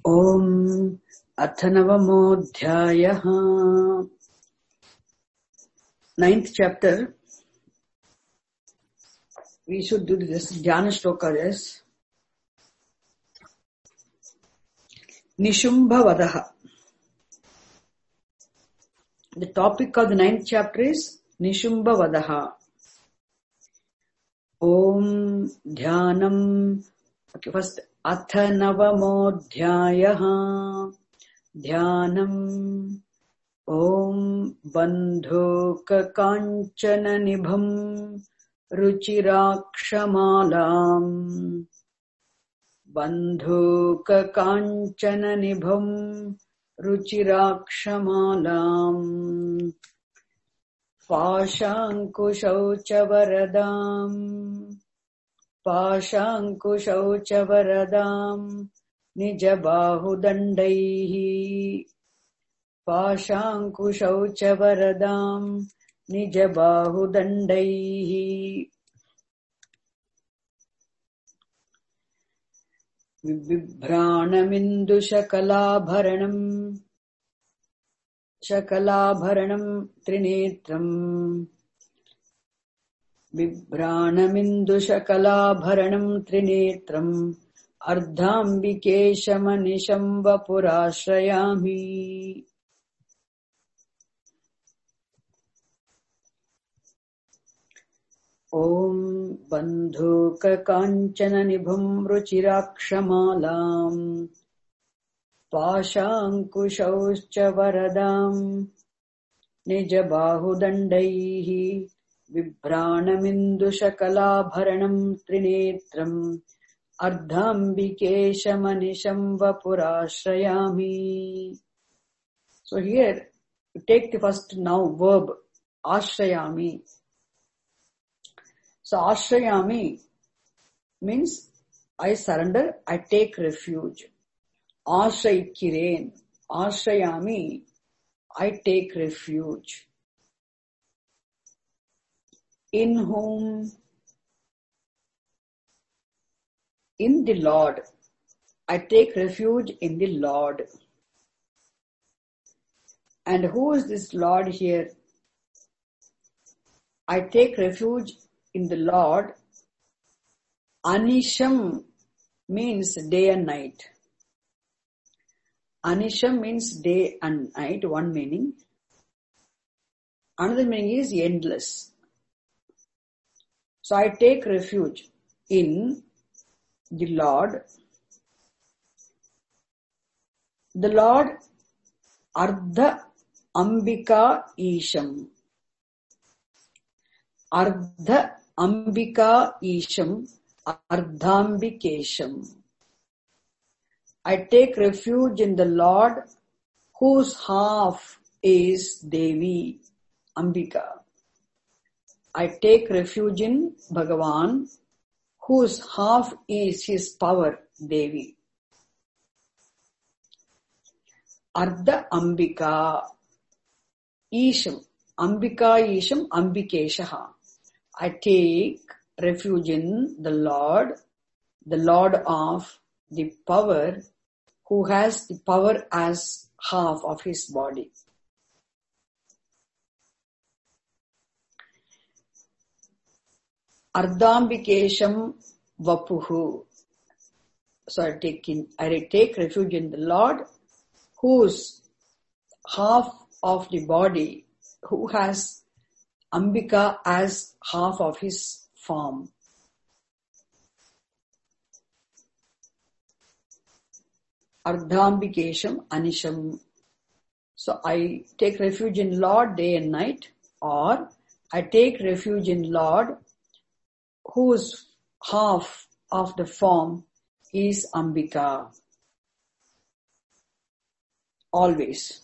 Om Athanavamodhyayaha. Ninth chapter. We should do this Dhyana Shloka, yes. Nishumbhavadaha. The topic of the ninth chapter is Nishumbhavadaha. Om Dhyanam. Okay, first Athanavamodhyayaha. Dhyanam. Om Bandhuka Kanchana Nibham Ruchirakshamalaam. Bandhuka Kanchana Nibham Ruchirakshamalaam. Pashankushauchavaradam. Pashankushauchavaradam. Nijabahudandaihi. Pashankushauchavaradam. Nijabahudandaihi. Vibhranamindushakalabharanam. Shakalabharanam trinetram. Vibhranamindushakalabharanam trinetram. Ardhambikeshamanisham vapurashrayami. Om Bandhuka Kanchana Nibham Ruchirakshamalaam. Pashankushauchavaradam. Nijabahudandaihi. Vibhranamindushakalabharanam trinetram. Ardhambikeshamanisham vapurashrayami. So here, you take the first now verb, ashrayami. So ashrayami means I surrender, I take refuge. Ashrayikkiren, ashrayami, I take refuge. In whom? In the Lord. I take refuge in the Lord. And who is this Lord here? I take refuge in the Lord. Anisham means day and night. Anisham means day and night, one meaning. Another meaning is endless. So I take refuge in the Lord. The Lord Ardha Ambika Isham. Ardha Ambika Isham, Ardhambikesham. I take refuge in the Lord whose half is Devi, Ambika. I take refuge in Bhagavan whose half is his power, Devi. Ardha Ambika Isham. Ambika Isham Ambikeshaha. I take refuge in the Lord of the power, who has the power as half of his body. Ardhambikesham vapuhu. So I take refuge in the Lord, whose half of the body, who has Ambika as half of his form. Ardhambikesham Anisham. So I take refuge in Lord day and night, or I take refuge in Lord whose half of the form is Ambika. Always.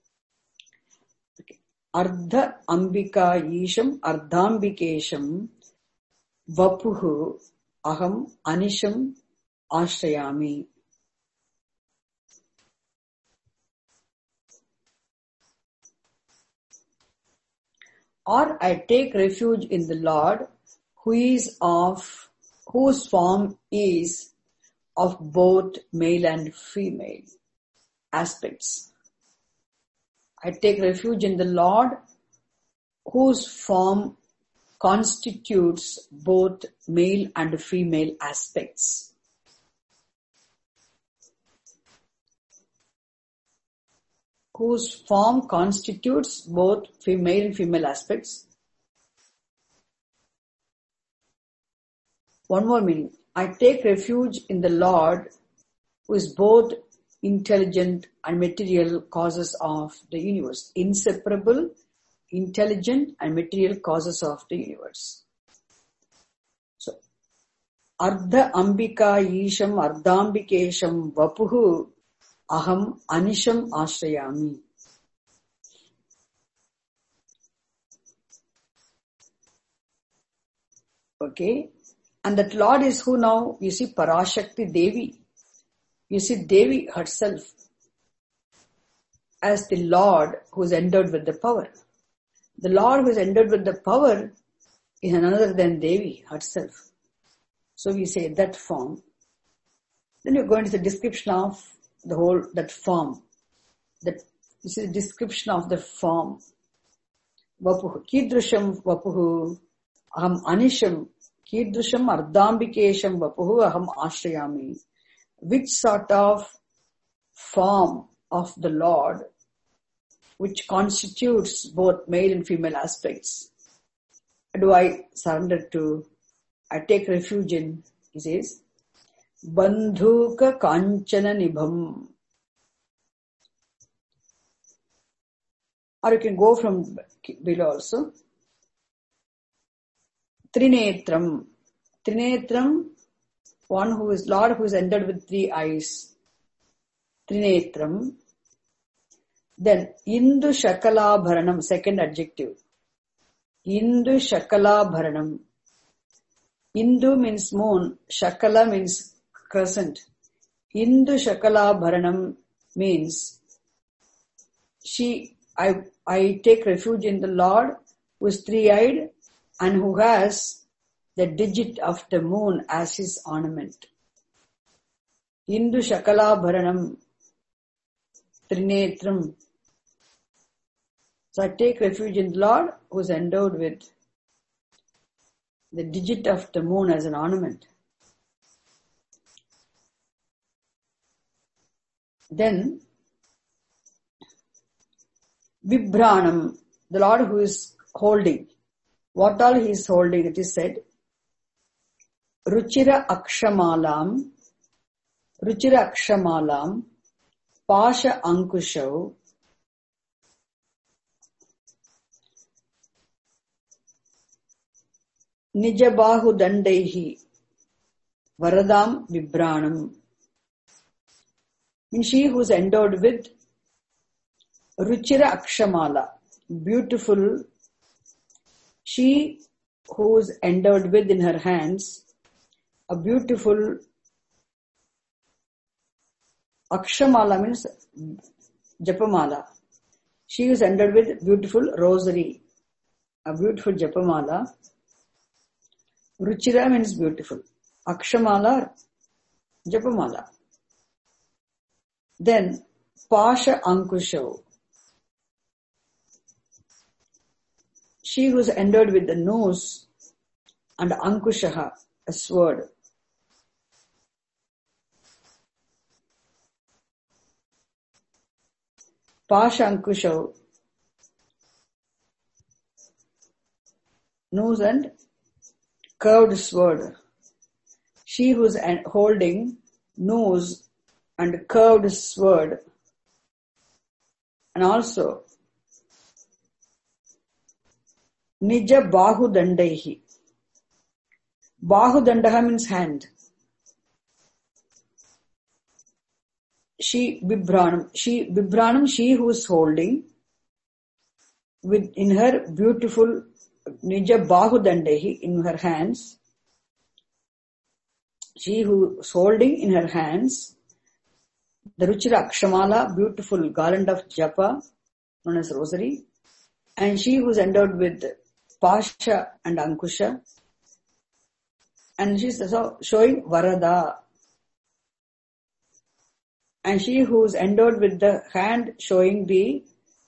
Ardha Ambika Isham Ardhambikesham Vapuhu Aham Anisham Ashrayami. Or I take refuge in the Lord whose form is of both male and female aspects. I take refuge in the Lord, whose form constitutes both male and female aspects. Whose form constitutes both male and female aspects. One more meaning. I take refuge in the Lord, who is both intelligent and material causes of the universe. Inseparable, intelligent and material causes of the universe. So, Ardha Ambika Isham Ardhambikesham Vapuhu Aham Anisham Ashrayami. Okay. And that Lord is who now? You see Parashakti Devi. You see Devi herself as the Lord who is endowed with the power. The Lord who is endowed with the power is none other than Devi herself. So we say that form. Then you go into the description of the whole, that form. That this is the description of the form. Vapuhu. Kidrusham Vapuhu. Aham Anisham. Kidrusham Ardhambikesham Vapuhu Aham Ashrayami. Which sort of form of the Lord, which constitutes both male and female aspects, do I surrender to? I take refuge in, he says, Bandhuka Kanchana Nibham. Or you can go from below also. Trinetram. Trinetram, one who is Lord who is endowed with 3 eyes. Trinetram. Then Indu Shakala Bharanam, second adjective. Indu Shakala Bharanam. Indu means moon, Shakala means crescent. Indu Shakala Bharanam means I take refuge in the Lord who is 3-eyed and who has the digit of the moon as his ornament. Indu Shakala Bharanam Trinetram. So I take refuge in the Lord who is endowed with the digit of the moon as an ornament. Then Vibranam, the Lord who is holding. What all he is holding, it is said. Ruchira Akshamalam, Pasha Ankushav, Nijabahu Dandaihi, Varadam Vibranam. Means she who is endowed with Ruchira Akshamala, beautiful. She who is endowed with in her hands a beautiful Akshamala means Japamala. She is endowed with beautiful rosary, a beautiful Japamala. Ruchira means beautiful. Akshamala, Japamala. Then Pasha Ankushav. She who is endowed with the nose and Ankushaha, a sword. Pasha Ankushav, nose and curved sword. She who is holding nose and curved sword. And also Nija Bahu Dandaihi. Bahu Dandaha means hand. She Vibranam, she who is holding with in her beautiful Nija Bahu Dandehi in her hands. She who is holding in her hands the Ruchira Akshamala, beautiful garland of japa known as rosary, and she who is endowed with Pasha and Ankusha, and she is also showing Varada. and she who is endowed with the hand showing the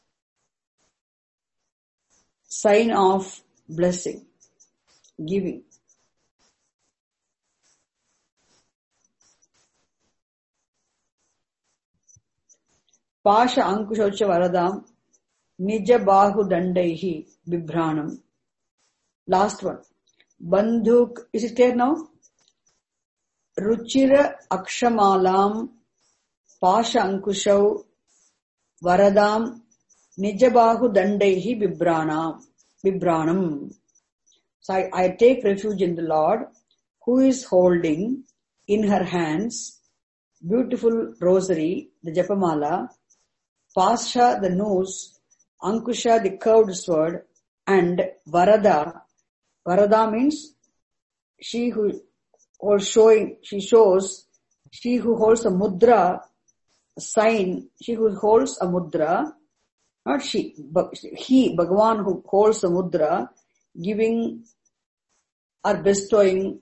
sign of blessing, giving. Pasha Ankushaucha Varadam Nija Bahu Dandaihi Bibhranam. Last one. Bandhuk, is it clear now? Ruchira Akshamalam Pasha Ankushau Varadam Nijabahu Dandaihi Bibranam. So I take refuge in the Lord, who is holding in her hands beautiful rosary, the Japamala, Pasha the noose, Ankusha the curved sword, and Varada. Varada means she who shows, she who holds a mudra, a sign, she who holds a mudra, not she, but he, Bhagavan, who holds a mudra, giving or bestowing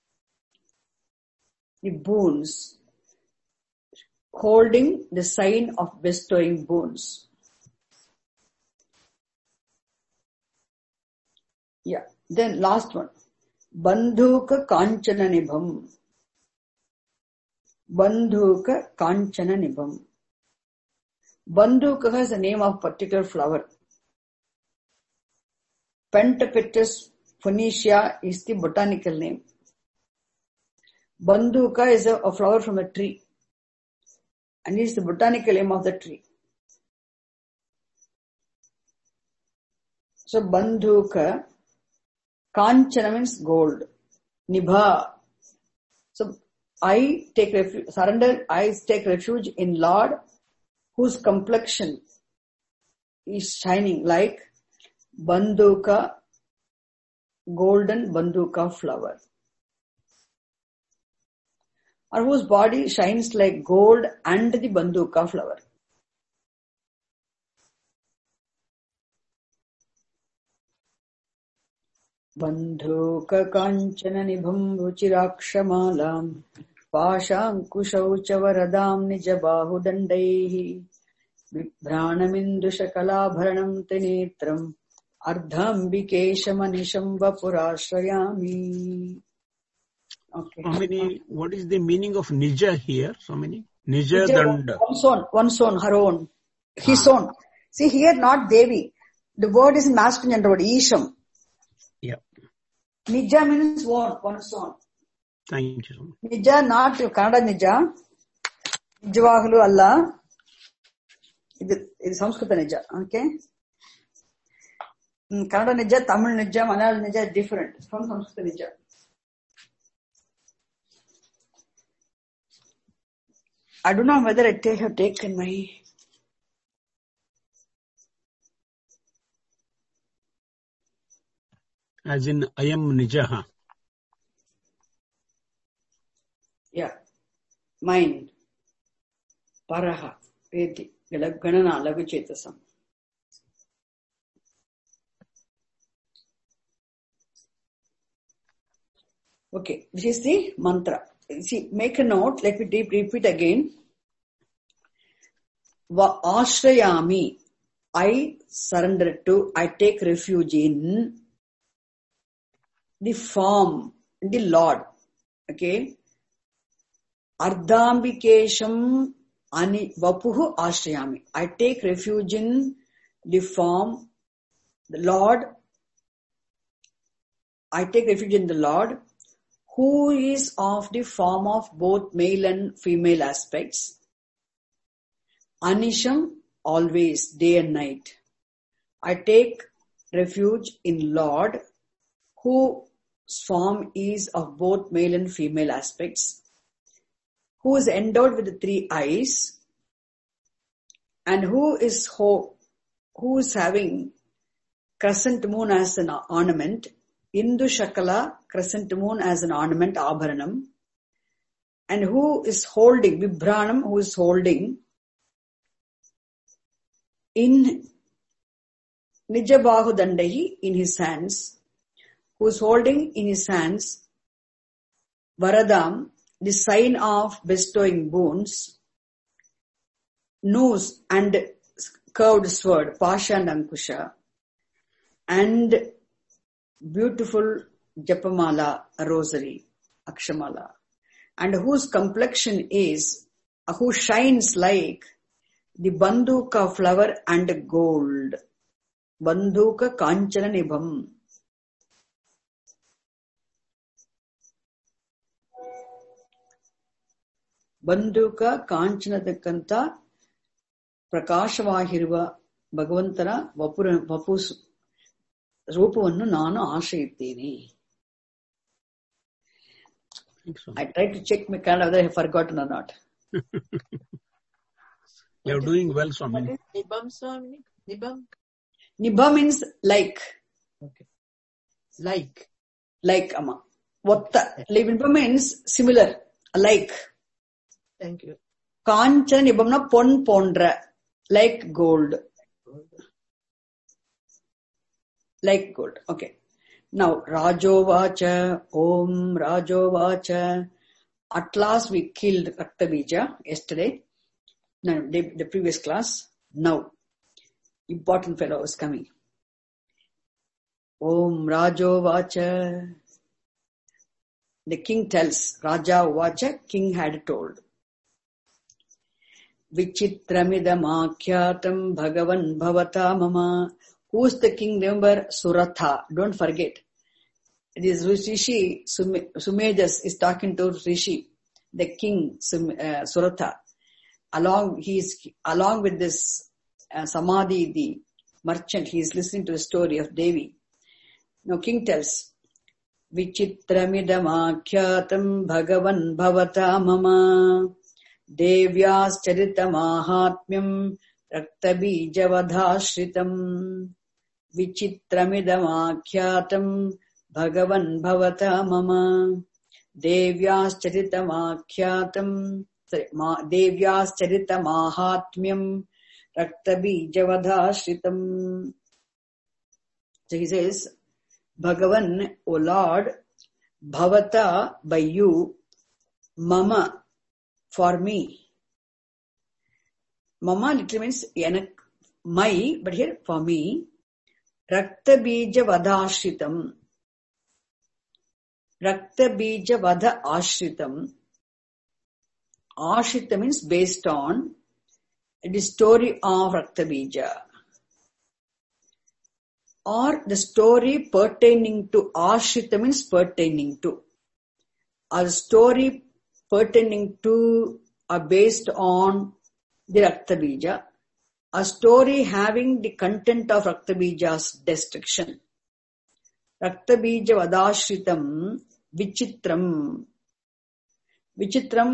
the boons, holding the sign of bestowing boons. Yeah. Then last one. Bandhuka Kanchana Nibham. Bandhuka Kanchana Nibham. Bandhuka is the name of particular flower. Pentaphytis phoenicia is the botanical name. Bandhuka is a flower from a tree, and is the botanical name of the tree. So Bandhuka, Kanchana means gold. Nibha. So I take refuge in Lord, whose complexion is shining like Bandhuka, golden Bandhuka flower, or whose body shines like gold and the Bandhuka flower. Bandhuka Kanchana Nibham Ruchiraksha Pashankushau Chavaradam Nijabahu Dandaihi Vibhranamindushakalabharanam Tinetram Ardhambikeshamanisham Vapurashrayami. Okay. What is the meaning of Nija here? So many. Nija Danda. One's own, her own. His own. See here, not Devi. The word is in masculine gender word, Isham. Yeah. Nija means one's own. Thank you so much. Nija, not Kannada Nija. Nijavaglu Allah. It is Samskrita Nija. Okay? Kannada Nija, Tamil Nija, Malayalam Nija is different from Samskrita Nija. I don't know whether I have taken my... As in, I am Nijaha. Yeah. Mind. Paraha. Vedi. Ganana. Laguchetasam. Okay. This is the mantra. See, make a note. Let me repeat again. Va ashrayami. I surrender to, I take refuge in the form, the Lord. Okay. Ardhambikesham vapuhu ashrayami. I take refuge in the form, the Lord. I take refuge in the Lord, who is of the form of both male and female aspects. Anisham, always, day and night. I take refuge in Lord, whose form is of both male and female aspects, who is endowed with the three eyes, and who is having crescent moon as an ornament, Indu Shakala, crescent moon as an ornament, Abharanam, and who is holding, Vibhranam, who is holding in Nijabahu Dandahi, in his hands, who is holding in his hands Varadam, the sign of bestowing boons, noose and curved sword, Pasha and Ankusha, and beautiful Japamala, rosary, Akshamala, and whose complexion is, who shines like the Bandhuka flower and gold. Bandhuka Kanchana Nibham. ಬಂಧೂಕ ಕಾಂಚನದಕ್ಕಂತ ಪ್ರಕಾಶವಾಗಿರುವ ಭಗವಂತನ ವಪು ರೂಪವನ್ನು ನಾನು ಆಶ್ರಯಿದ್ದೇನೆ. I tried to check my Kannada whether I have forgotten or not. You are doing well, Swami. What is Nibam, Swami? Nibam? Nibha means like. Okay. Like. Like, Amma. Nibha means similar, like. Thank you. Kanchana Nibhamna pon pondra, like gold. Like gold. Okay. Now, Rajovacha, Om Rajovacha. At last we killed Raktabija yesterday. No, the previous class. Now, important fellow is coming. Om Rajovacha. The king tells, Raja Vacha, king had told. Vichitramidamakhyatam Bhagavan Bhavata Mama. Who is the king? Remember, Suratha. Don't forget. It is Rishi Sumedas is talking to Rishi, the king Suratha. Along with this Samadhi, the merchant, he is listening to the story of Devi. Now king tells, Vichitramidamakhyatam Bhagavan Bhavata Mama. Devyas Charitamahatmyam Raktabijavadhashritam. Vichitramidamakhyatam Bhagavan Bhavata Mama. Devyas Charitamahatmyam Raktabijavadhashritam. So he says, Bhagavan, O Lord, Bhavata, by you, Mama, for me. Mama literally means my, but here for me. Raktabija Vada Ashritam. Raktabija Vada Ashritam. Ashrita means based on the story of Raktabija. Or the story pertaining to. Ashrita means pertaining to. Or the story pertaining to are based on the Raktabija. A story having the content of Raktabija's destruction. Raktabija Vadashritam Vichitram. Vichitram,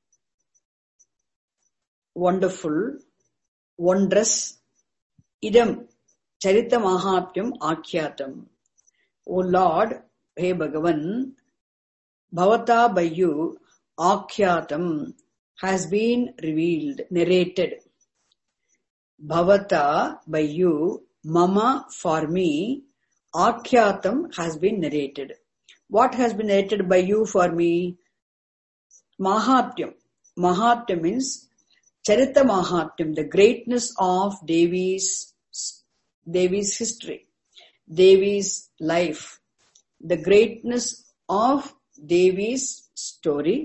wonderful, wondrous. Idam, Charita Mahatmyam Akhyatam. O Lord, hey Bhagavan, Bhavata by you, Akhyatam has been revealed, narrated. Bhavata by you, Mama for me, Akhyatam has been narrated. What has been narrated by you for me? Mahatmyam. Mahatmyam means Charita Mahatmyam, the greatness of Devi's history, Devi's life, the greatness of Devi's story,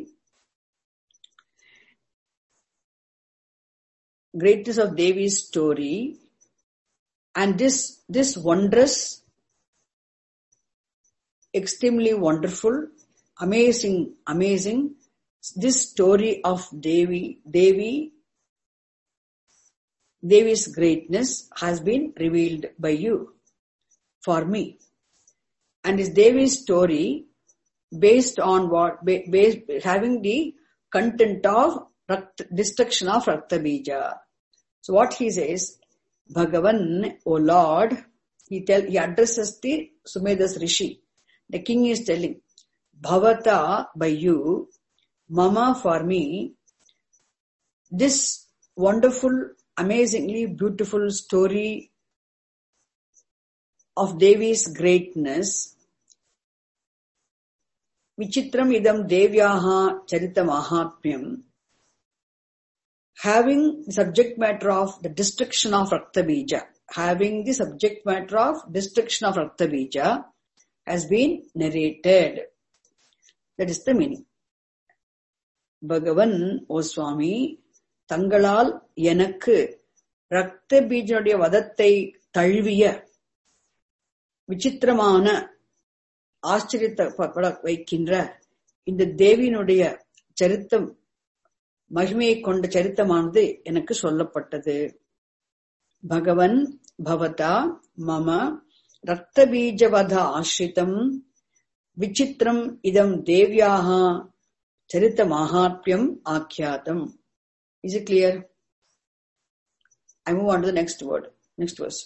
greatness of Devi's story, and this wondrous, extremely wonderful, amazing, this story of Devi's greatness has been revealed by you for me. And is Devi's story based on what? Having the content of destruction of Raktabija. So what he says, Bhagavan, O Lord, he addresses the Sumedas Rishi. The king is telling, Bhavata by you, Mama for me, this wonderful, amazingly beautiful story of Devi's greatness, Vichitram idam Devyaha Charita Mahatmyam, having the subject matter of the destruction of Raktabija, having the subject matter of destruction of Raktabija has been narrated. That is the meaning. Bhagavan, O Swami, Tangalal Yanakku Raktabija Vadathai Talviya விசித்திரமான ஆச்சரியப்பட வைக்கின்ற இந்த தேவியினுடைய சரித்தம், மகிமையை கொண்ட சரித்தமானது எனக்கு சொல்லப்பட்டது. பகவன் பவதா மம ரக்தபீஜவத ஆசிரிதம் விசித்திரம் இதம் தேவ்யாக சரித்த மகாத்மியம் ஆக்கியாதம். Is it clear? I move on to the next word, next verse.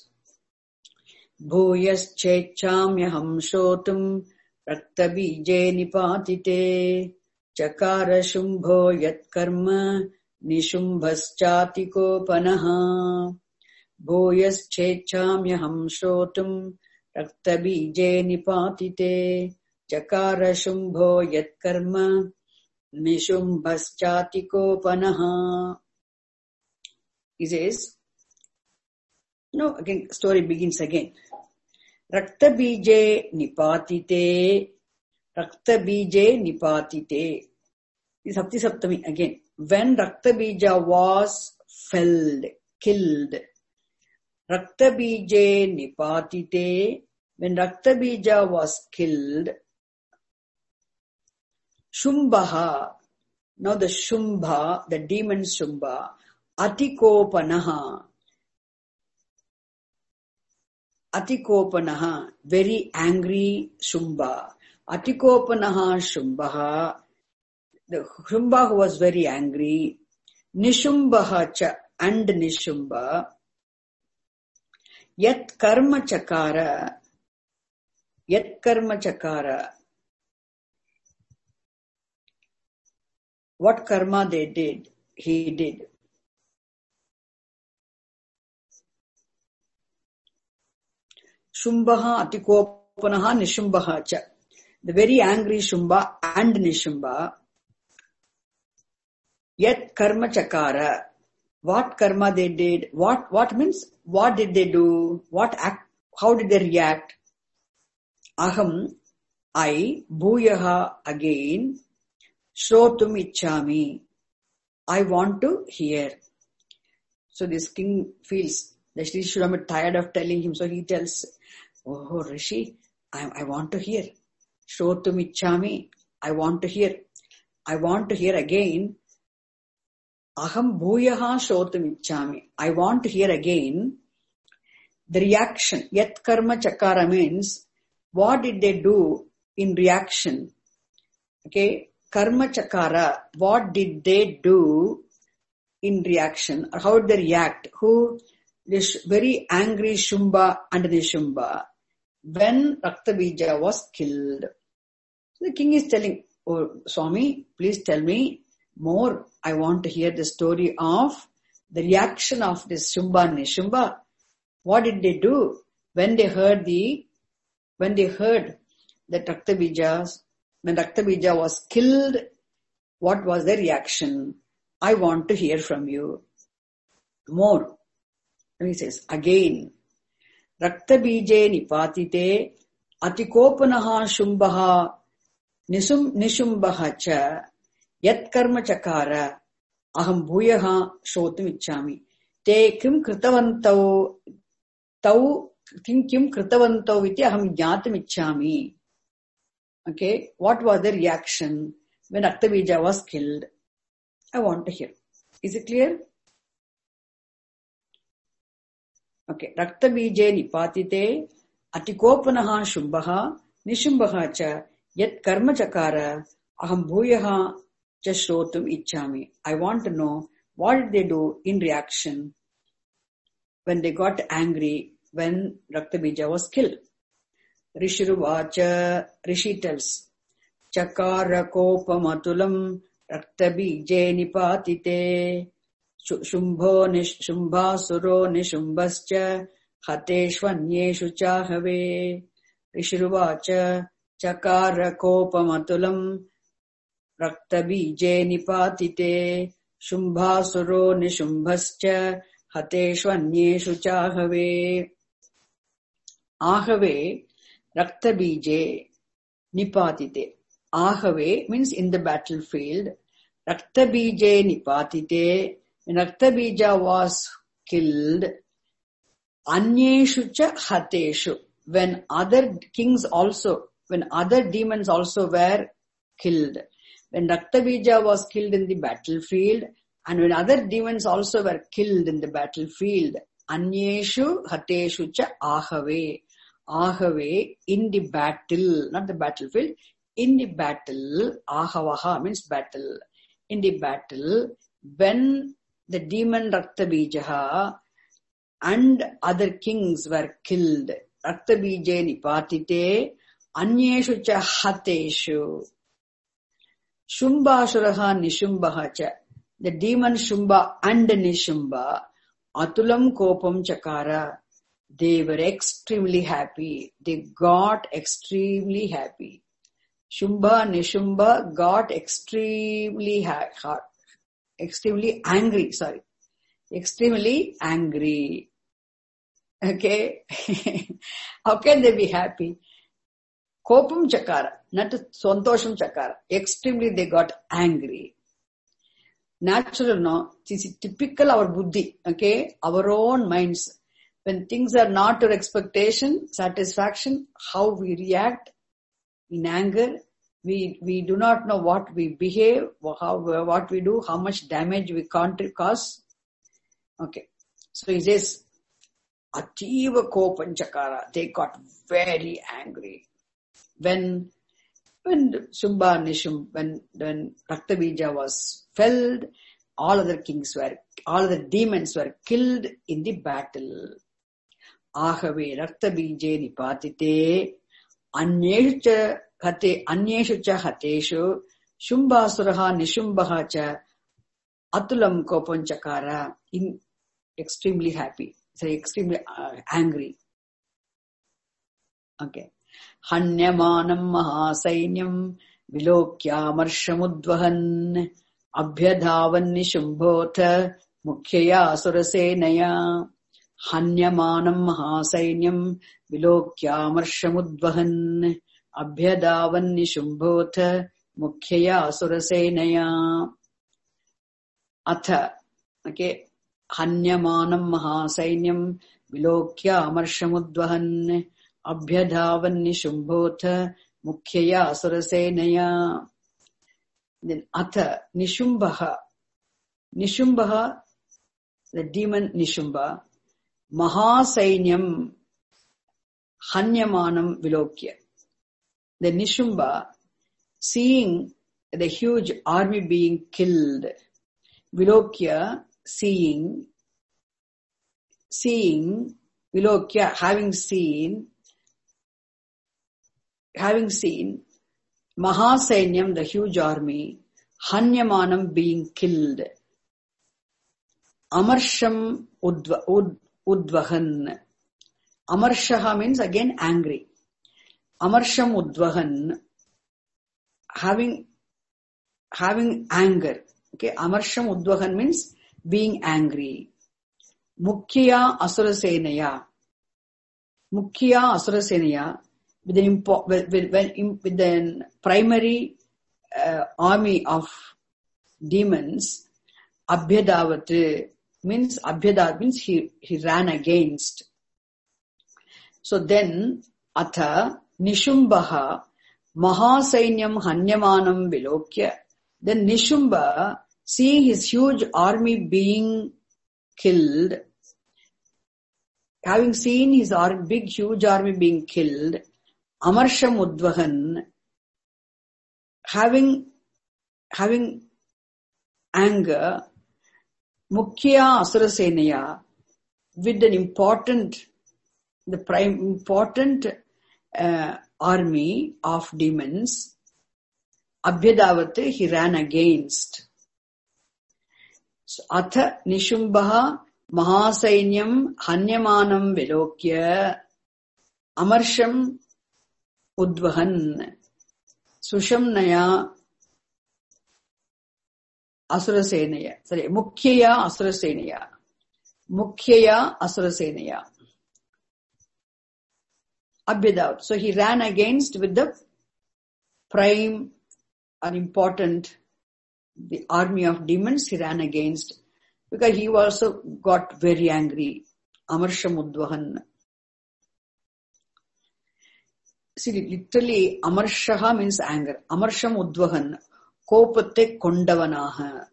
भूयश्चेच्छाम्यहं श्रोतुं रक्तबीजे निपातिते चकार शुम्भो यत्कर्म निशुम्भश्चातिकोपनः. भूयश्चेच्छाम्यहं श्रोतुं रक्तबीजे निपातिते चकार शुम्भो यत्कर्म निशुम्भश्चातिकोपनः. He says, again, story begins again. Raktabije nipatite, Raktabije nipatite. This Sapti Saptami again. When Raktabija was felled, killed. Raktabije nipatite, when Raktabija was killed. Shumbaha, now the Shumbha, the demon Shumbha, Atikopanaha. Atikopanaha, very angry Shumbha. Atikopanaha Shumbaha, the Shumbha who was very angry. Nishumbha cha, and Nishumbha. Yat karma chakara. What karma they did, he did. Shumbaha Atikopanaha Nishumbha cha. The very angry Shumba and Nishumbha. Yet karma chakara. What karma they did? What means? What did they do? What act? How did they react? Aham, I, bhuyaha, again. Shrotum ichchami. I want to hear. So this king feels that Sri Shuram is tired of telling him, so he tells, oh Rishi, I want to hear. Shrotum ichchami. I want to hear. I want to hear again. Aham bhuyaha shrotum ichchami. I want to hear again. The reaction. Yat karma chakara means, what did they do in reaction? Okay. Karma chakara, what did they do in reaction? Or how did they react? Who? This very angry Shumba and Nishumbha when Raktabija was killed. So the king is telling, oh Swami, please tell me more. I want to hear the story of the reaction of this Shumba and Nishumbha. What did they do when they heard that when Raktabija was killed? What was their reaction? I want to hear from you more. And he says, again, Raktabije nipatite atikopanaha shumbaha nishumbha cha yat karma chakara aham bhuyaha shrotum ichchami te kim kritavantau kim kritavantau iti aham jnatum ichchami. Okay, what was the reaction when Raktabija was killed? I want to hear. Is it clear? Okay, Raktabije nipatite atikopanaha shumbaha nishumbha cha yat karma chakara aham bhuyaha cha shrotum ichchami. I want to know what did they do in reaction when they got angry when Raktabija was killed. Rishiruvacha, Rishi tells, Chakara kopamatulam raktabije nipatite Shumbhasuro nishumbascha hateshvanyeshu chahave. Rishiruvacha, Chakara kopamatulam raktabije nipatite शुम्भासुरो निशुम्भश्च हतेष्वन्येषु चाहवे. Ahave raktabije nipatite. Ahave means in the battlefield. Raktabije nipatite. When Raktabija was killed, Anyeshu cha hateshu. When other kings also, when other demons also were killed. When Raktabija was killed in the battlefield, and when other demons also were killed in the battlefield, Anyeshu hateshu cha ahave. Ahave, in the battle, not the battlefield, in the battle, ahavaha means battle. In the battle, when the demon Raktabijaha and other kings were killed, Raktabije nipatite, anyeshu cha hateshu. Shumbashuraha nishumbaha cha. The demon Shumba and Nishumba, atulam kopam chakara. They were extremely happy. They got extremely happy. Shumba, Nishumba got extremely angry. Extremely angry. Okay. How can they be happy? Kopam chakara, not santosham chakara. Extremely they got angry. Natural, no? This is typical our buddhi. Okay. Our own minds. When things are not to expectation, satisfaction, how we react in anger, we do not know what we behave, what we do, how much damage we cause. Okay. So he says, Ativa Kopan Chakara, they got very angry. When Shumba Nishum, when Raktabija was felled, all other demons were killed in the battle. Ahave Raktabije nipatite anyeshu cha hateshu Shumbasuraha nishumbaha cha atulam kopam chakara. Extremely happy. So extremely angry. Okay. Hanyamanam mahasainyam vilokyamarsham abhyadhavan nishumbhotha mukhyaya surasenaya. Hanyamanam mahasainyam vilokyamarsham abhyadhavan nishumbhotha mukhyaya surasenaya. Atha. Okay. Hanyamanam mahasainyam vilokyamarsham abhyadhavan nishumbhotha mukhyaya surasenaya. Then Atha Nishumbaha. Nishumbaha, the demon Nishumba, Mahasainyam Hanyamanam Vilokya. The Nishumba, seeing the huge army being killed, Vilokya, seeing, Vilokya, having seen, Mahasainyam, the huge army, Hanyamanam being killed, Amarsham Udvahan. Amarshaha means again angry. Amarsham Udvahan, having anger. Okay, Amarsham Udvahan means being angry. Mukhyaya Asurasenaya. Mukhyaya Asurasenaya, with the primary army of demons, Abhyadavat means he ran against. So then, Atha Nishumbaha Mahasainyam Hanyamanam Vilokya. Then Nishumba, seeing his huge army being killed, having seen his big huge army being killed, Amarsham Udvahan, having anger, Mukhyaya Asurasenaya, with an important army of demons, Abhyadavat, he ran against. So, Atha Nishumbaha Mahasainyam Hanyamanam Vilokya Amarsham Udvahan Sushamnaya Asurasenaya. Sorry, Mukhyaya Asurasenaya. Mukhyaya Asurasenaya. Abhyadav. So he ran against with the prime and important, the army of demons he ran against, because he also got very angry. Amarshamudvahan. See, literally, Amarshaha means anger. Amarshamudvahan. Kopate kondavanaha.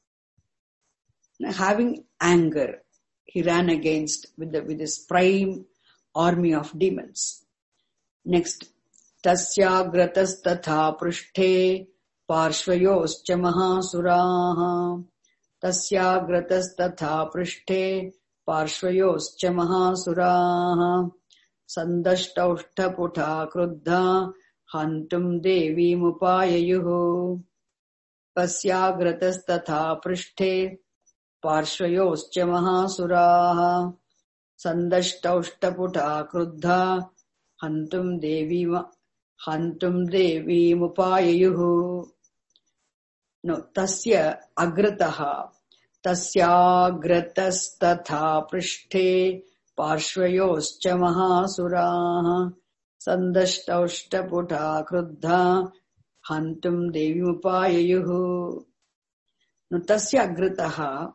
Having anger, he ran against with his prime army of demons. Next, tasyagratas tatha prushthe parshvayoscha mahasuraha. Tasyagratas tatha prushthe parshvayoscha mahasuraha. Sandashtaushthaputha kruddha hantum devi mupayayuhu. Tasyagratas tatha prushthe parshvayoscha mahasuraha. Sandashtaushthaputha kruddha hantum devi mupayayuhu. No, tasya agrataha. Tasyagratas tatha prushthe parshvayoscha mahasuraha. Sandashtaushthaputha kruddha hantum devi mupayayuhu. No, tasya agrataha.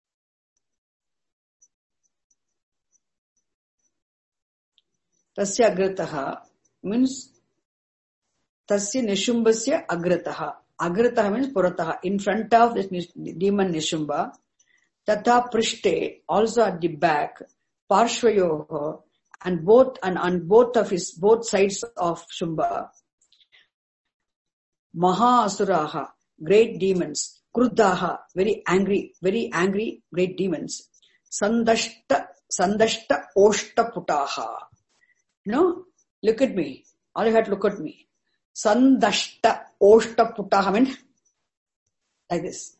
Tasya agrataha means tasya nishumbasya agrataha. Agrataha means purataha, in front of this demon Nishumba. Tatha prishte, also at the back. Parshvayoha, and both both sides of Shumba. Maha asuraha, great demons. Kruddaha, very angry great demons. Sandashta oshta putaha. No, look at me. All you have to look at me. Sandashta oshta putaha means like this.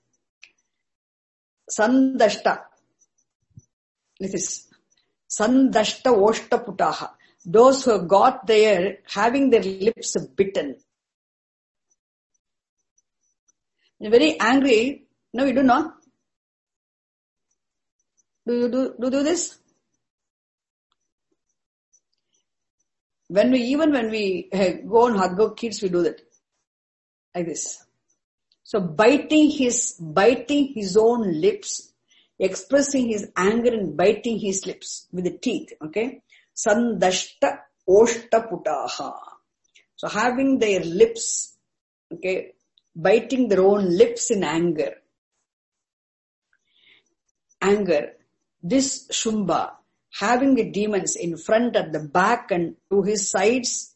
Sandashta. This is Sandashta oshta putaha. Those who got there having their lips bitten. You're very angry. No, you do not. Do you do this? When we go and hug our kids, we do that. Like this. So biting his own lips, expressing his anger and biting his lips with the teeth. Okay. Sandashta oshta putaha. So having their lips, okay, biting their own lips in anger. This Shumba, having the demons in front, at the back, and to his sides,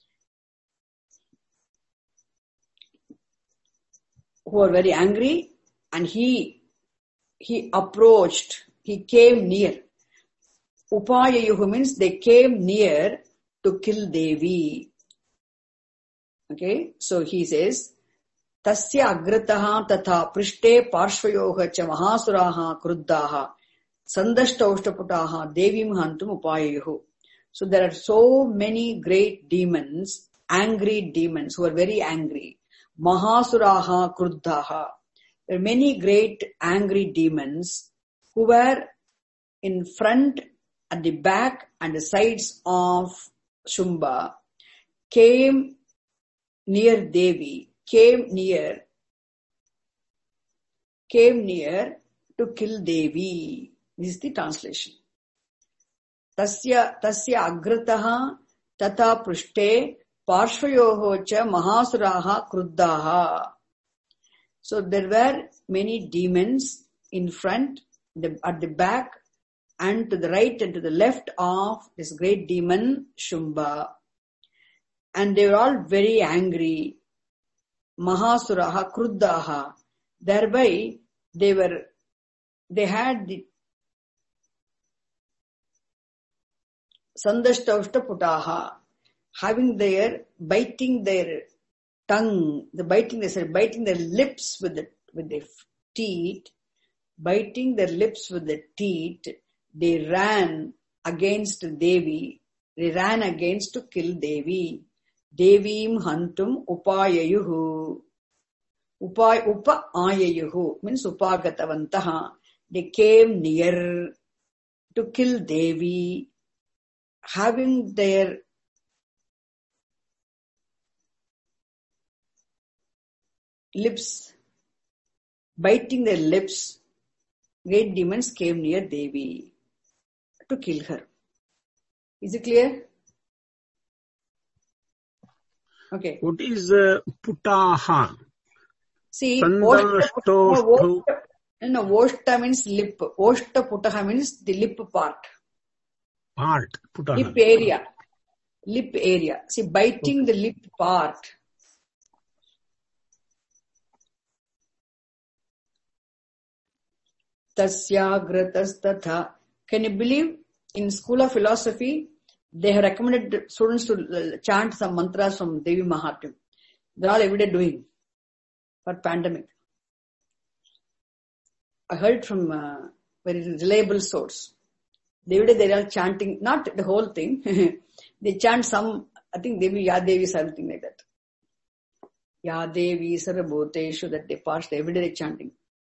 who are very angry, and he approached, he came near. Upayayuhu means they came near to kill Devi. Okay, so he says, Tasya agrataha tatha prishte parshvayoha cha mahasuraha kruddaha sandashtaushaputaha devim hantum upayayuhu. So there are so many great demons, angry demons who are very angry. Mahasuraha kruddaha. There are many great angry demons who were in front, at the back and the sides of Shumba, came near Devi, came near to kill Devi. This is the translation. Tasya agrataha tata prushte parshvayoho cha mahasuraha kruddaha. So there were many demons in front, at the back, and to the right and to the left of this great demon Shumba. And they were all very angry. Mahasuraha kruddaha. Thereby they had the sandashtaushaputaha, having biting their tongue, biting their lips with the teeth, biting their lips with the teeth, they ran against Devi. They ran against to kill Devi. Devim hantum upayayuhu. Upa ayayuhu means upagatavantaha. They came near to kill Devi, having their lips, biting their lips. Great demons came near Devi to kill her. Is it clear? Okay. What is putaha? See, Voshta means lip. Voshta putaha means the lip part. Part. Putaha. Lip area. Lip area. See, biting the lip part. Tasyagratas. Can you believe in School of Philosophy, they have recommended students to chant some mantras from Devi Mahatmya. They're all every day doing for pandemic. I heard from a very reliable source. Every day they are chanting, not the whole thing. They chant some, I think Devi, Yadevi, something like that. Yadevi, Sarabhuteshu, that they passed every day they're chanting.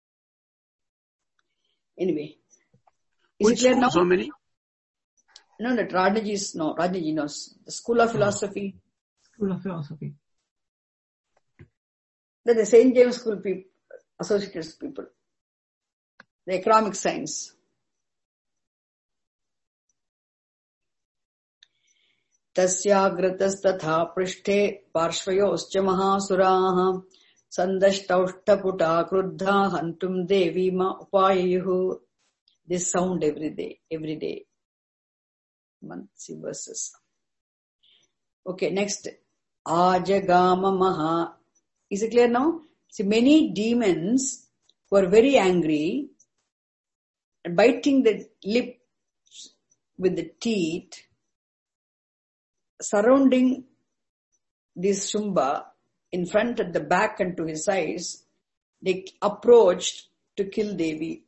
Anyway. Is Which it clear now? so many? No, that Radhaji knows. The School of Philosophy. School of Philosophy. They're the St. James School people, associated people. The economic science. Tasyagratas prishte parshvayoscha mahasuraha sandashtaushtaputa kruddha hantum devi ma upayayuhu. This sound every day. Months, verses. Okay, next. Ajagama maha. Is it clear now? See, many demons were very angry and biting the lips with the teeth, surrounding this Shumba in front, at the back and to his eyes. They approached to kill Devi.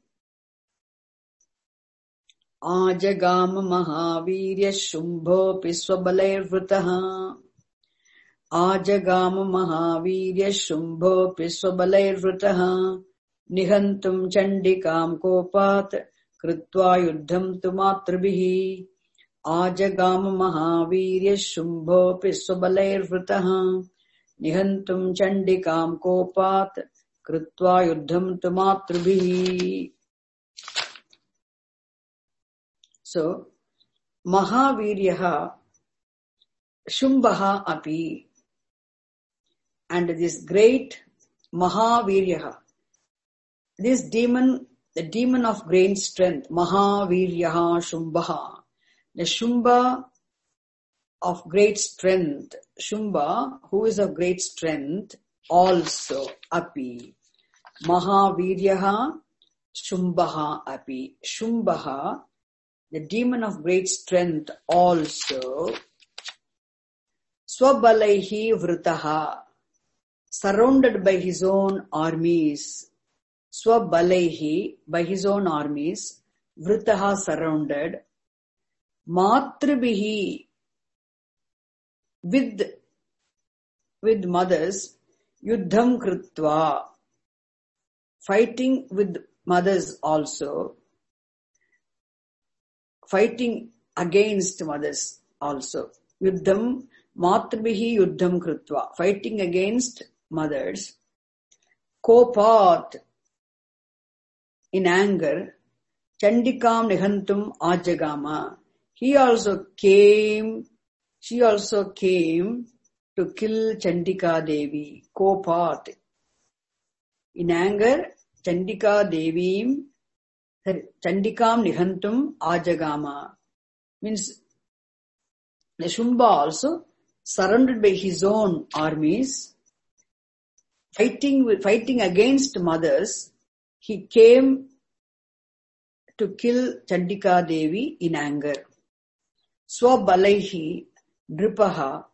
Ajagama mahavirya Shumbho piswabalair vrutaha. Ajagama mahavirya Shumbho piswabalair vrutaha. Nihantum chandikam kopat krutva yuddham tumatribihi. Ajagama mahavirya Shumbho piswabalair vrutaha. Nihantum chandikam kopat krutva yuddham tumatribihi. So, Mahaviryaha Shumbaha api, and this great Mahaviryaha, this demon, the demon of great strength, Mahaviryaha Shumbaha, the Shumba of great strength, Shumba, who is of great strength, also api, Mahaviryaha Shumbaha api, Shumbaha, the demon of great strength also, Swabalaihi vrutaha, surrounded by his own armies. Swabalaihi, by his own armies. Vrutaha, surrounded. Matribihi, with mothers. Yuddham krutva, fighting with mothers also. Fighting against mothers also. Yuddham, matribihi yuddham krutva, fighting against mothers. Kopat, in anger. Chandikam nihantum ajagama, she also came to kill Chandika Devi. Kopat, in anger, Chandika Devi, Chandikam nihantum ajagama, means the Shumba also, surrounded by his own armies, fighting against mothers, he came to kill Chandika Devi in anger. Swabalaihi vripaha,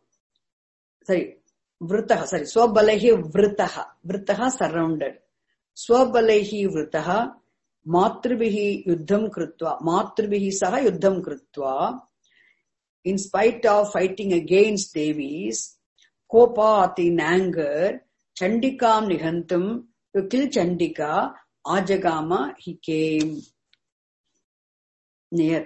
Swabalaihi vritaha, surrounded. Swabalaihi vritaha, matribihi yuddham krutva, matribihi saha yuddham krutva, in spite of fighting against Devis, Kopat, in anger, Chandikam nihantum, to kill Chandika, Ajagama, he came near.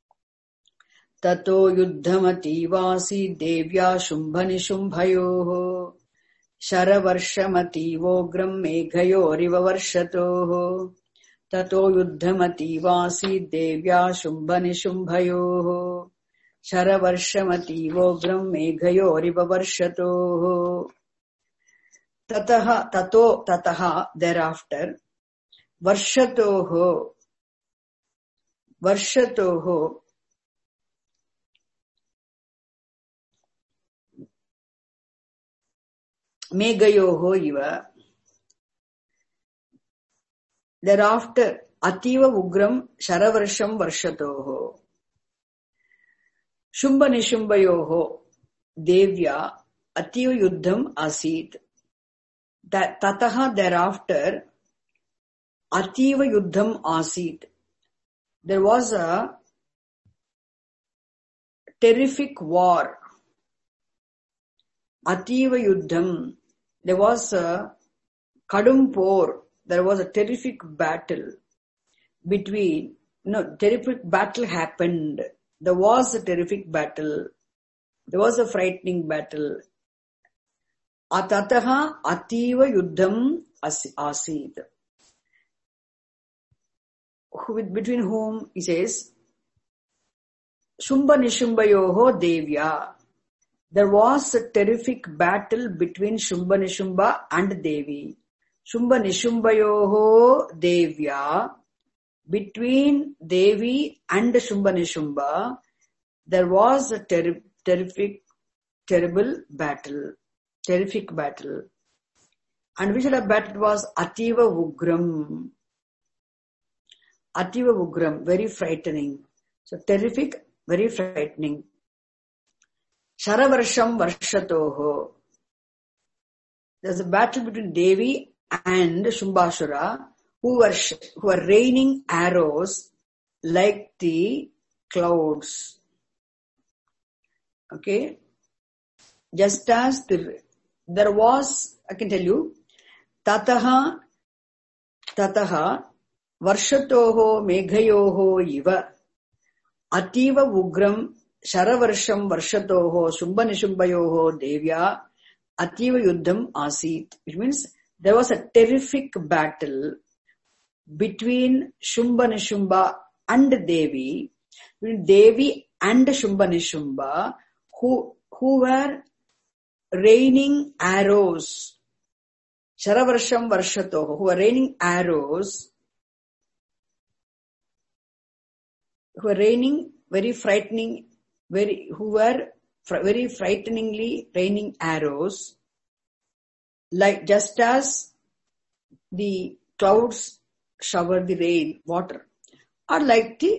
Tato yuddhamati vasi devya shumbhani shumbhayoho Sharavarshamati vogram meghayo varshatoho Tato yuddhamati vasi devya shumbhani shumbhayoho Sharavarshamati vogram meghayo varshatoho Tataha thereafter Varshatoho Megayoho iva. Thereafter, Ativa Ugram Sharavarsham Varshatoho. Shumba Nishumbayoho Devya Ativa Yuddham Asit. Tataha thereafter, Ativa Yuddham Asit. There was a terrific war. Ativa Yuddham. There was a Kadumpor. There was a terrific battle terrific battle happened. There was a terrific battle. There was a frightening battle. Atataha Ativa Yuddham Asid. Between whom, he says, Shumba Nishumbayoho Devya. There was a terrific battle between Shumba Nishumba and Devi. Shumba Nishumbayoho Devya. Between Devi and Shumba Nishumba, there was a terrible battle. Terrific battle. And which other battle was Ativa Ugram. Ativa Ugram, very frightening. So terrific, very frightening. Sharavarsham Varshatoho. There's a battle between Devi and Shumbashura who were raining arrows like the clouds. Okay? Just as there was, I can tell you, Tataha Varshatoho Meghayoho Iva Ativa Ugram Sharavarsham Varshatoho Shumbanishumbayoho Devya Ativa Yuddham Asit. Which means there was a terrific battle between Shumbanishumba and Devi, between Devi and Shumbanishumba, who were raining arrows. Sharavarsham Varshatoho, who were raining arrows, who were raining very frightening, who were very frighteningly raining arrows, like just as the clouds shower the rain, water, or like the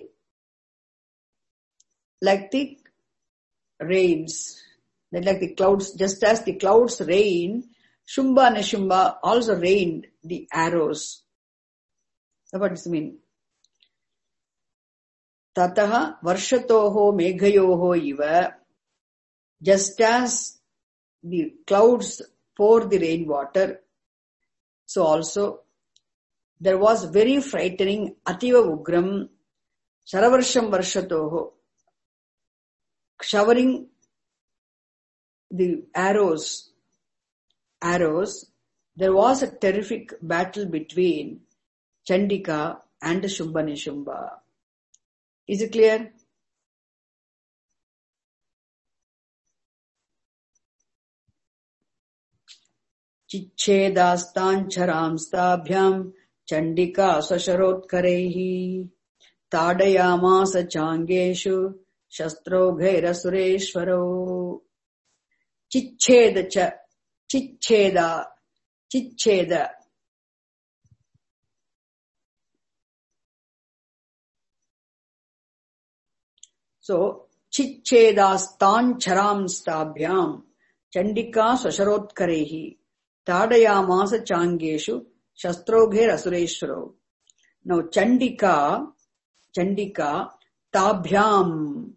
rains, like the clouds, just as the clouds rain, Shumba and Nishumba also rained the arrows. That's what does it mean? Tataha Varshatoho Meghayoho Iva. Just as the clouds pour the rainwater, so also there was very frightening Ativa Ugram Sharavarsham Varshatoho, showering the arrows. There was a terrific battle between Chandika and Shumba Nishumba. Is it clear? Chichedastan charamstabhyam Chandika swasharotkarehi Tadayamasa changeshu Shastroghaira sureshwaro. Chicheda. So, Chichedastan charamstabhyam Chandika swasharotkarehi Tadayamasa changeshu Shastroghair asureshwaro. Now Chandika tabhyam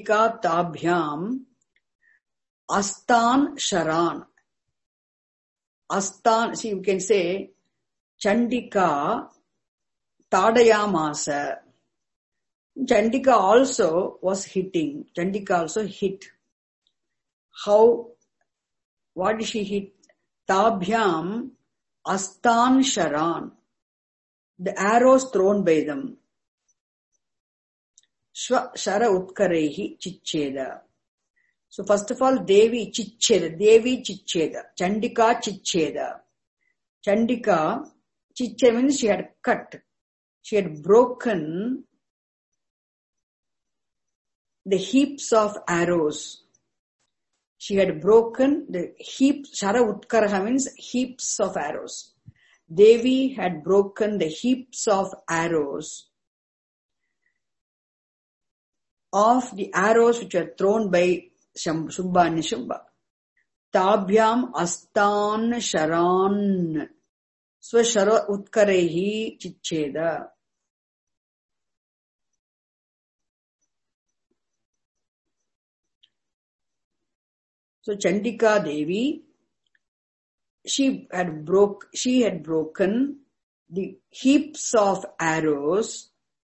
Astan sharan. Astan, see, you can say, Chandika Tadayamasa. Chandika also was hitting. Chandika also hit. How? What did she hit? Tabhyam Astan Sharan. The arrows thrown by them. Shara Utkarehi Chicheda. So first of all, Devi Chicheda. Chandika Chicheda. Chandika, Chicheda means she had cut. She had broken the heaps of arrows. She had broken the heap. Shara Utkaraha means heaps of arrows. Devi had broken the heaps of arrows of the arrows which were thrown by Shumba and Nishumba. Tabhyam Astan Sharan Swashara Utkarehi Chicheda. So Chandika Devi, she had broken the heaps of arrows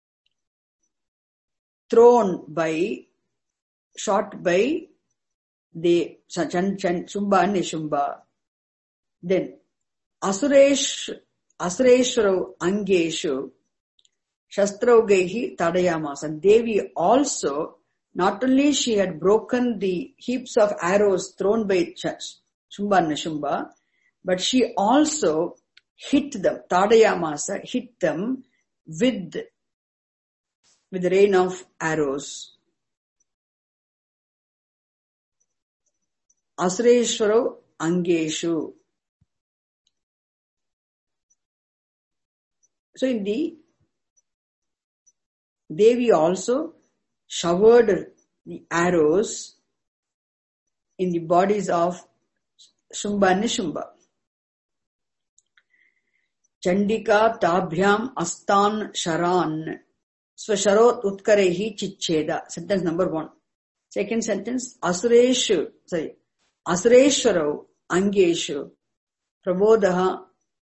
shot by the Shumba and Nishumba. Then Asureshwaro Angeshu Shastraugehi Tadayamasa. Devi also, not only she had broken the heaps of arrows thrown by Shumba and Nishumba, but she also hit them, Tadayamasa, hit them with the rain of arrows. Asureshwaro Angeshu. So in the Devi also showered the arrows in the bodies of Shumba and Nishumba. Chandika Tabhyam Astan Sharan Swasharot Utkarehi Chicheda. Sentence number 1. Second sentence, Asureshwaro Angeshu Prabodaha,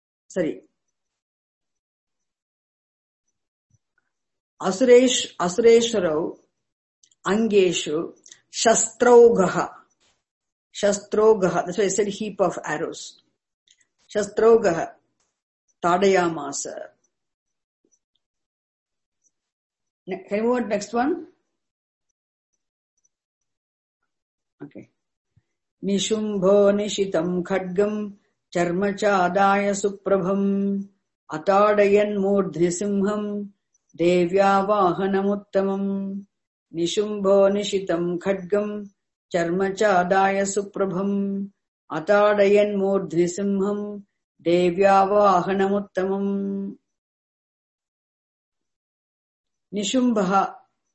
Asureshwaro Angeshu Shastraugaha. That's why I said heap of arrows. Shastraugaha Tadayamasa. Can you move on next one? Okay. Nishumbho Nishitam Khadgam Charmachadaya Suprabham Atadayan Murdhisimham Devya Vahanamuttamam. Nishumbho Nishitam Khadgam Charmachadaya Suprabham Atadayan Murdhisimham Devya Vahanamuttamam. Nishumbaha.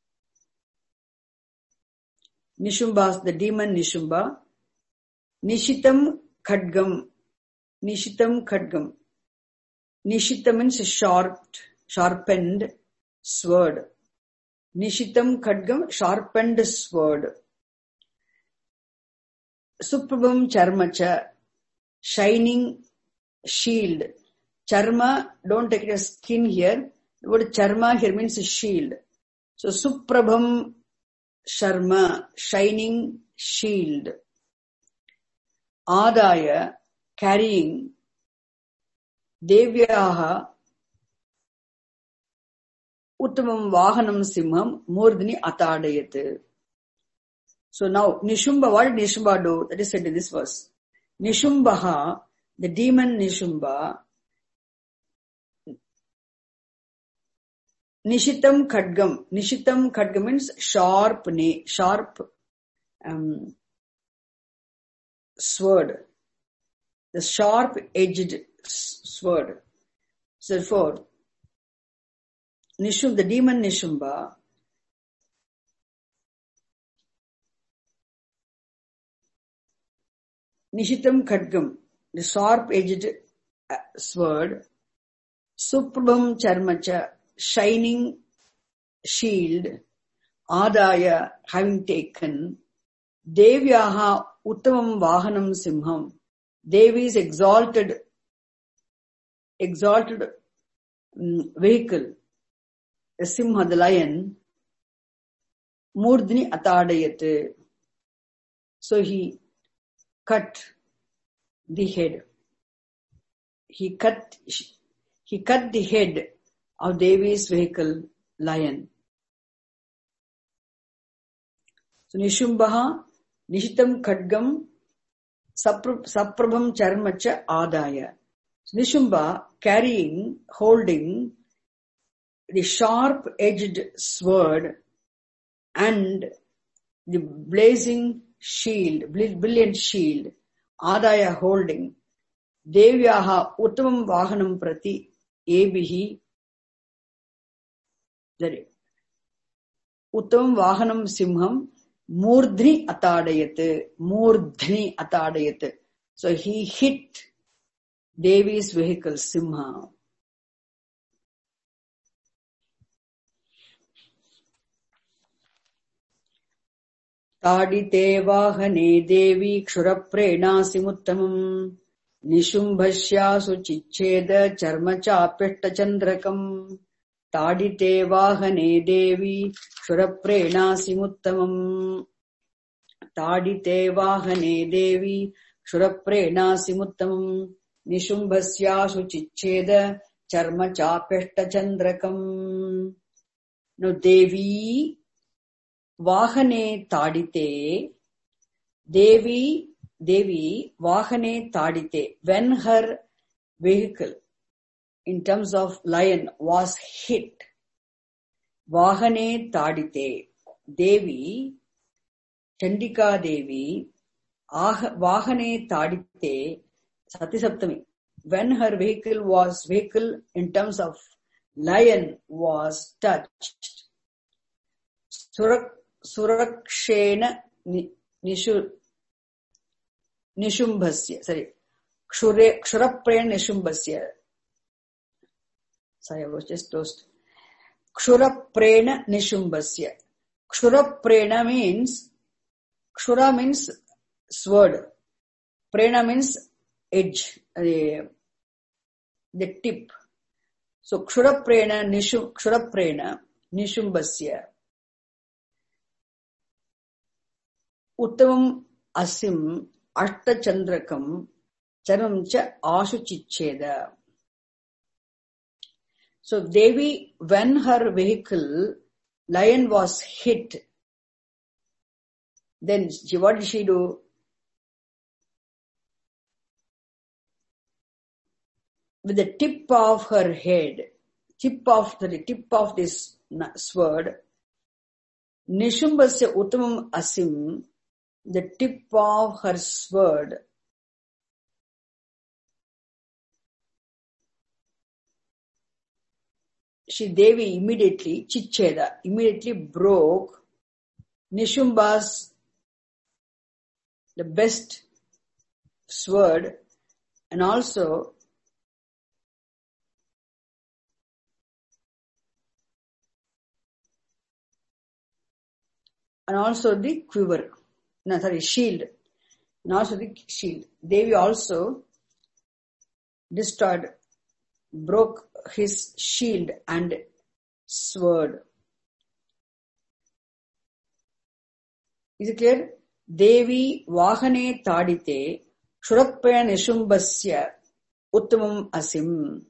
Nishumbha, the demon Nishumba. Nishitam Khadgam. Nishita means a sharpened sword. Nishitam Khadgam, sharpened sword. Suprabham Charmacha, shining shield. Charma, don't take it as skin here. The word charma here means a shield. So Suprabham Sharma, shining shield. Adaya, carrying. Devyaha, Uttamam Vahanam Simham, Murdhini Atadayat. So now, Nishumba, what did Nishumba do? That is said in this verse. Nishumbaha, the demon Nishumba, Nishitam Khadgam. Nishitam Khadgam means sharp sword. The sharp-edged sword. So therefore, the demon Nishumba, Nishitam Khadgam, the sharp-edged sword, Suprabham Charmacha, shining shield, Adaya, having taken, Devyaha Uttamam Vahanam Simham, Devi's exalted vehicle, the Simha, the lion, Murdhni atadayat. So he cut the head. He cut the head of Devi's vehicle, lion. So Nishumbaha Nishitam Khadgam Saprabham Charmacha Adaya. So Nishumba holding the sharp-edged sword and the blazing shield, brilliant shield, Adaya holding, Devyaha Uttamam Vahanam Prati Ebihi, Uttamam Vahanam Simham, Murdhni atadayat. So he hit Devi's vehicle, Simha. Tadite vahane devi kshuraprena Nishumbhashyasu chicheda charmacha petta chandrakam. Tadite vahane devi kshuraprena simuttamam. Tadite vahane devi kshuraprena simuttamam. Nishumbhashyasu chicheda charmacha petta chandrakam. Now Devi Vahane Tadite, Devi Vahane Tadite, when her vehicle in terms of lion was hit, Vahane Tadite, Devi, Chandika Devi, Vahane Tadite, Sati Saptami, when her vehicle in terms of lion was touched, Surakshena Nishumbhasya. Sorry. Kshuraprena Nishumbhasya. Sorry, I was just lost. Kshuraprena Nishumbhasya. Kshuraprena means sword. Prena means edge, the tip. So Kshuraprena Nishumbhasya. Uttamam Asim Ashta Chandrakam Charamcha Ashu Chicheda. So Devi, when her vehicle, lion was hit, then what did she do? With the tip of her head, tip of this sword, Nishumbhasya Uttamam Asim, the tip of her sword, Devi immediately broke Nishumbha's, the best sword, and also the quiver. Shield. And also the shield. Devi also broke his shield and sword. Is it clear? Devi Vahane Tadite Kshuraprena Nishumbhasya Uttamam Asim.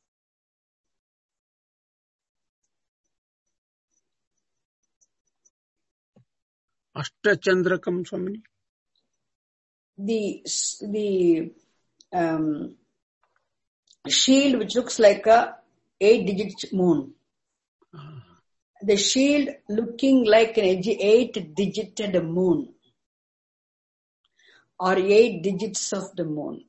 Ashtachandrakam, Swamini. The shield which looks like a 8-digit moon. The shield looking like an 8-digit moon, or 8 digits of the moon.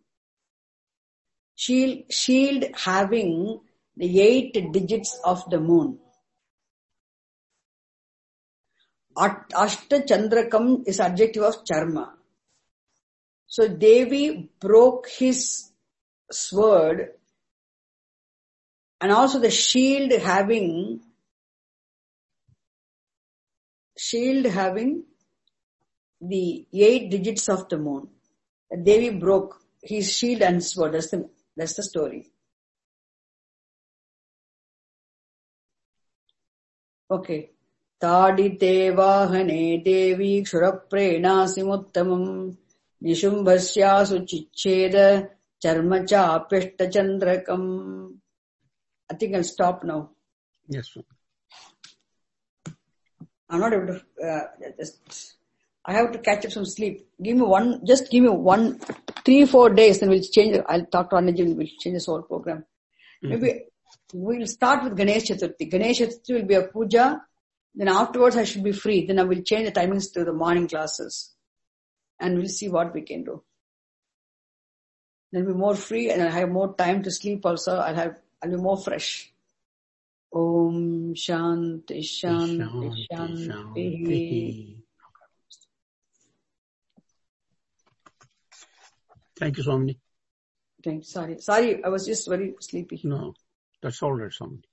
Shield having the 8 digits of the moon. Ashta Chandrakam is adjective of Charma. So Devi broke his sword, and also the shield having the 8 digits of the moon. Devi broke his shield and sword. That's the story. Okay. Tadite vahane devi kshuraprenasimuttamam nishumbhasyasu chicheda charmacha apyashta chandrakam. I think I'll stop now. Yes, sir. I'm not able to, I have to catch up some sleep. Give me 3-4 days, then we'll change it. I'll talk to Annaji, we'll change this whole program. Maybe we'll start with Ganesh Chaturthi. Ganesh Chaturthi will be a puja. Then afterwards I should be free. Then I will change the timings to the morning classes. And we'll see what we can do. Then I'll be more free and I'll have more time to sleep also. I'll be more fresh. Om Shanti Shanti Shanti. Thank you, Swami. Sorry, I was just very sleepy. No, that's all right, Swami.